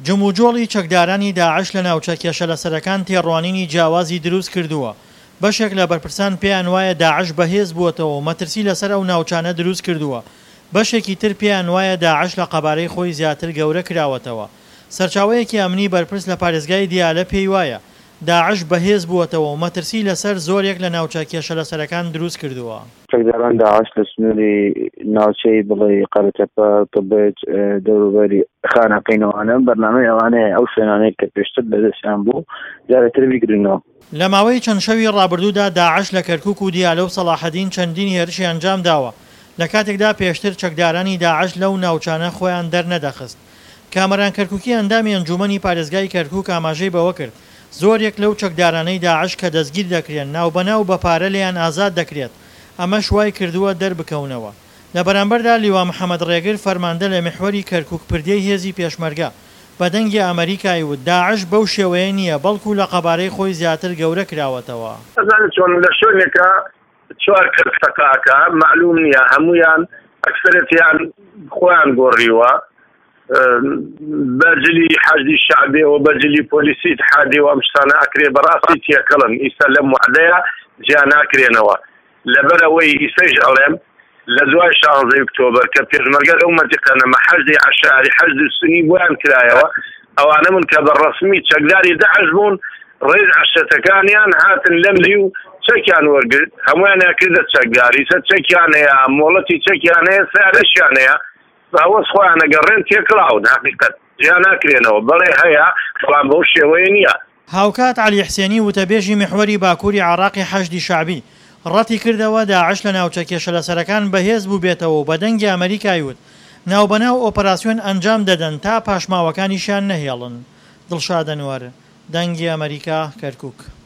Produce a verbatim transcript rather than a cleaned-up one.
جموجۆڵی چەکدارانی داعش لە ناوچە کێشە لەسەرەکان تێڕوانینی جیاوازی دروست کردووە. بەشێک لە بەرپرسان پێیان وایە داعش بەهێز بووەتەوە و مەترسی لەسەر ئەو ناوچانە دروست کردووە. بەشێکی تر پێیان وایە داعش لە قەبارەی خۆی زیاتر گەورە کراوەتەوە. سەرچاوەیەکی ئەمنی بەرپرس لە پارێزگای دیالە پێی وایە داعش بەهێز بووەتەوە و مەترسی لەسەر زۆرێک لە ناوچە کێشە لەسەرەکان دروست کردووە. چەکداران داعش لە سنووری ناوچەی بڵێ قەرەتەپە تبێت دەوروبەری خانەقینەوانە بەرنامەی ئەوانەیە ئەو شوێنانەی کە پێشتر بەدەستیان بوو جارێتر بیگرنەوە. لە ماوەی چەند شەوی ڕابردوودا داعش لە کەرکووک و دیالە و سەلاحەدین چەندین هێرشی ئەنجام داوە. لە کاتێکدا پێشتر چەکدارانی داعش لەو ناوچانە خۆیان دەرنەدەخست. کامەران کەرکووکی ئەندامی ئەنجومەنی پارێزگای کەرکووک ئاماژەی بەوە کرد زۆرێک لەو چەکدارانەی داعش کە دەستگیر دەکرێن ناوبەناو بە پارە لێیان ئازاد دەکرێت. ئەمە شوای کردووە دەربکەونەوە. لە بەرامبەردا لیوا محەممەد ڕێگر فەرماندە لە میحوەری کەرکووک پردەی هێزی پێشمەرگە بە دەنگی ئەمریکای وت داعش بەو شێوەیە نییە بەڵکو لە قەبارەی خۆی زیاتر گەورە کراوەتەوە. چۆن لە شوێنێکە چوار کەسەکە معلوم نییە هەمویان ئەکسەرەتیان خۆیان گۆڕیوە بەجلی حەشدی شعبێ و بەجلی پۆلیسی اتحادی و ئەم شتانە ئەکرێ بەڕاستی تێکەڵن ئیسا لەم وعدەیە جیان ناکرێنەوە لەبەرەوەی ئیسەیش ئەڵێم لە دوای شانزەی ئۆکتۆبەر کە پێشمەرگە لەو مەنتیقەنەمە حەشدی عەشاری حەشدی سونی بۆیان کرایەوە ئەوانە من کە بەڕەسمی چەکداری داعش بوون ڕێز عەشەتەکانیان هاتن لەم لی و چەکیان وەرگرت هەمویان کردە چەکداری سەر چەکیان هەیە مۆڵەتی چەکیان هەیە سیارەشیان هەیە باوەس خۆیان ئەگەڕێن تێکڵاون حقیقەت جیان ناکرێنەوە بەڵێ هەیە بەڵام بەو شێوەیە نییە. هاوکات عەلی حسێنی وتەبێژی میحوەری باکووری عێراقی حەشدی شعبی ڕەتی کردەوە داعش لە ناوچە کێشە لەسەرەکان بەهێز بوو بێتەوە و بە دەنگی ئەمریکای وت ناوبەناو ئۆپەراسیۆن ئەنجام دەدەن تا پاشماوەکانیشیان نەهێڵن. دڵشاد ئەنوەر، دەنگی ئەمریکا، کەرکووک.